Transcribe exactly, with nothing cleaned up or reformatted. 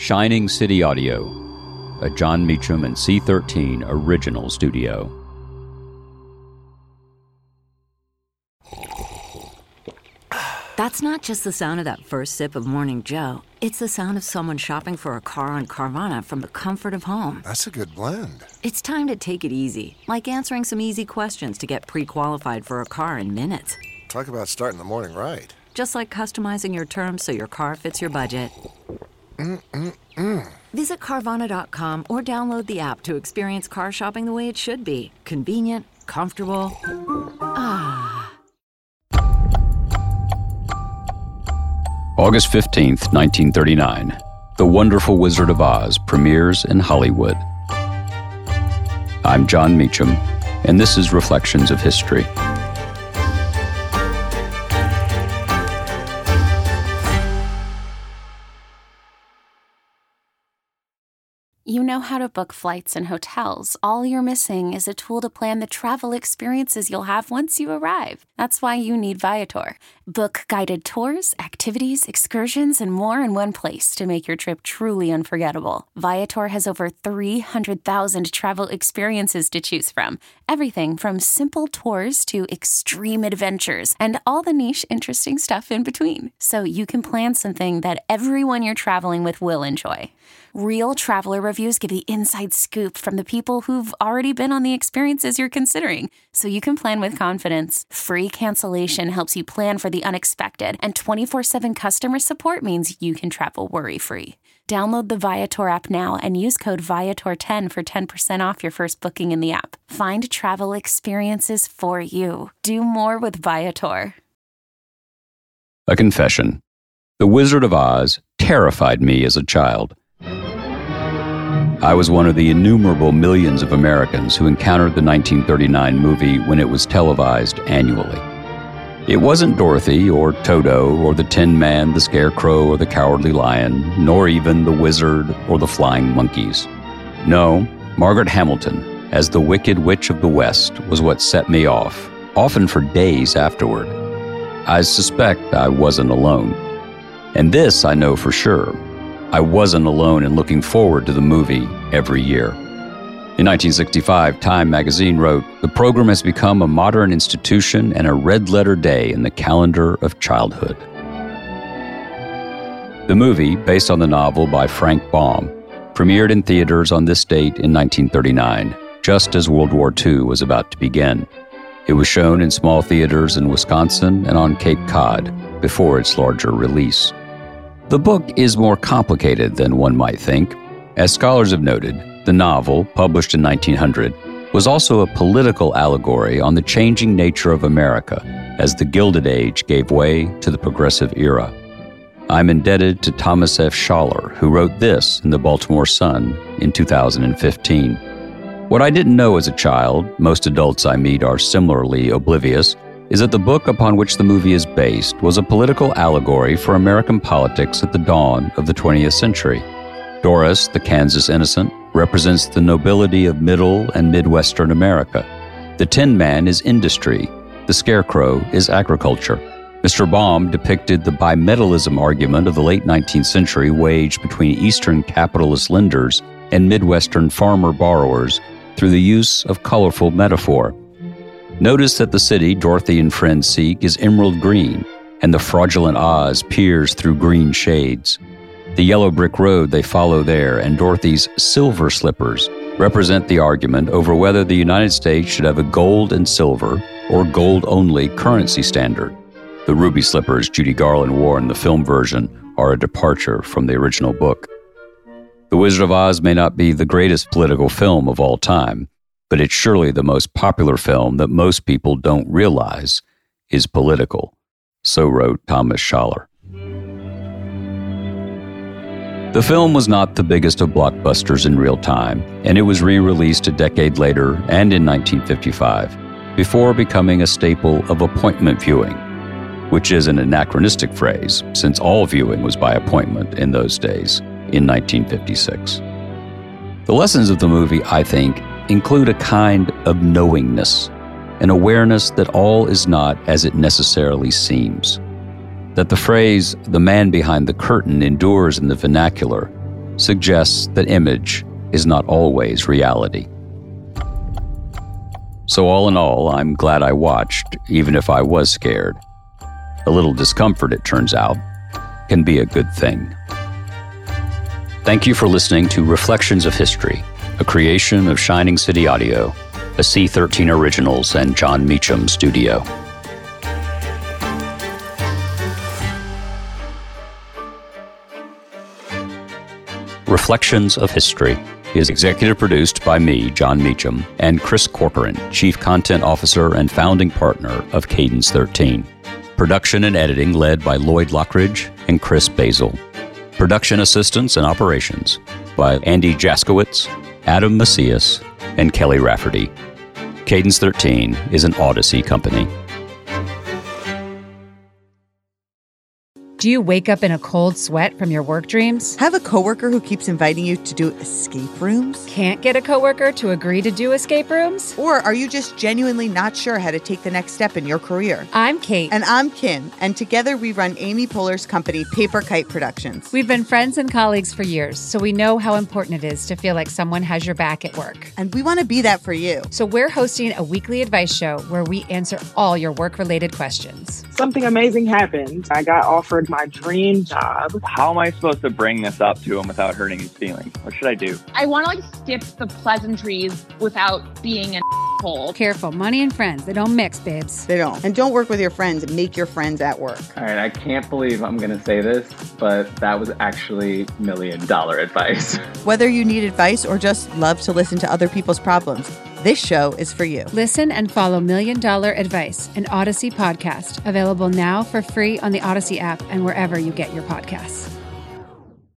Shining City Audio, a Jon Meacham and C thirteen original studio. That's not just the sound of that first sip of Morning Joe. It's the sound of someone shopping for a car on Carvana from the comfort of home. That's a good blend. It's time to take it easy, like answering some easy questions to get pre-qualified for a car in minutes. Talk about starting the morning right. Just like customizing your terms so your car fits your budget. Mm-mm-mm. Visit Carvana dot com or download the app to experience car shopping the way it should be. Convenient, comfortable. Ah. August fifteenth, nineteen thirty-nine. The Wonderful Wizard of Oz premieres in Hollywood. I'm Jon Meacham, and this is Reflections of History. You know how to book flights and hotels. All you're missing is a tool to plan the travel experiences you'll have once you arrive. That's why you need Viator. Book guided tours, activities, excursions, and more in one place to make your trip truly unforgettable. Viator has over three hundred thousand travel experiences to choose from. Everything from simple tours to extreme adventures and all the niche, interesting stuff in between. So you can plan something that everyone you're traveling with will enjoy. Real traveler reviews give the inside scoop from the people who've already been on the experiences you're considering, so you can plan with confidence. Free cancellation helps you plan for the unexpected, and twenty-four seven customer support means you can travel worry-free. Download the Viator app now and use code Viator ten for ten percent off your first booking in the app. Find travel experiences for you. Do more with Viator. A confession. The Wizard of Oz terrified me as a child. I was one of the innumerable millions of Americans who encountered the nineteen thirty-nine movie when it was televised annually. It wasn't Dorothy or Toto or the Tin Man, the Scarecrow, or the Cowardly Lion, nor even the Wizard or the Flying Monkeys. No, Margaret Hamilton, as the Wicked Witch of the West, was what set me off, often for days afterward. I suspect I wasn't alone. And this I know for sure. I wasn't alone in looking forward to the movie every year. In nineteen sixty-five, Time magazine wrote, "The program has become a modern institution and a red-letter day in the calendar of childhood." The movie, based on the novel by Frank Baum, premiered in theaters on this date in nineteen thirty-nine, just as World War Two was about to begin. It was shown in small theaters in Wisconsin and on Cape Cod before its larger release. The book is more complicated than one might think. As scholars have noted, the novel, published in nineteen hundred, was also a political allegory on the changing nature of America as the Gilded Age gave way to the Progressive Era. I'm indebted to Thomas F. Schaller, who wrote this in the Baltimore Sun in two thousand fifteen. What I didn't know as a child, most adults I meet are similarly oblivious, is that the book upon which the movie is based was a political allegory for American politics at the dawn of the twentieth century. Doris, the Kansas innocent, represents the nobility of middle and Midwestern America. The Tin Man is industry. The Scarecrow is agriculture. Mister Baum depicted the bimetallism argument of the late nineteenth century waged between Eastern capitalist lenders and Midwestern farmer borrowers through the use of colorful metaphor. Notice that the city Dorothy and friends seek is emerald green, and the fraudulent Oz peers through green shades. The yellow brick road they follow there and Dorothy's silver slippers represent the argument over whether the United States should have a gold and silver or gold-only currency standard. The ruby slippers Judy Garland wore in the film version are a departure from the original book. The Wizard of Oz may not be the greatest political film of all time, but it's surely the most popular film that most people don't realize is political. So wrote Thomas Schaller. The film was not the biggest of blockbusters in real time, and it was re-released a decade later and in nineteen fifty-five, before becoming a staple of appointment viewing, which is an anachronistic phrase, since all viewing was by appointment in those days, in nineteen fifty-six. The lessons of the movie, I think, include a kind of knowingness, an awareness that all is not as it necessarily seems. That the phrase, "the man behind the curtain," endures in the vernacular, suggests that image is not always reality. So all in all, I'm glad I watched, even if I was scared. A little discomfort, it turns out, can be a good thing. Thank you for listening to Reflections of History, a creation of Shining City Audio, a C thirteen Originals and John Meacham studio. Reflections of History is executive produced by me, John Meacham, and Chris Corcoran, Chief Content Officer and founding partner of Cadence thirteen. Production and editing led by Lloyd Lockridge and Chris Basil. Production assistance and operations by Andy Jaskowitz, Adam Macias, and Kelly Rafferty. Cadence thirteen is an Odyssey company. Do you wake up in a cold sweat from your work dreams? Have a coworker who keeps inviting you to do escape rooms? Can't get a coworker to agree to do escape rooms? Or are you just genuinely not sure how to take the next step in your career? I'm Kate. And I'm Kim. And together we run Amy Poehler's company, Paper Kite Productions. We've been friends and colleagues for years, so we know how important it is to feel like someone has your back at work. And we want to be that for you. So we're hosting a weekly advice show where we answer all your work-related questions. Something amazing happened. I got offered my dream job. How am I supposed to bring this up to him without hurting his feelings? What should I do? I want to like skip the pleasantries without being an asshole. Careful, money and friends, they don't mix, babes. They don't. And don't work with your friends. Make your friends at work. All right, I can't believe I'm going to say this, but that was actually million dollar advice. Whether you need advice or just love to listen to other people's problems, this show is for you. Listen and follow Million Dollar Advice, an Odyssey podcast, available now for free on the Odyssey app and wherever you get your podcasts.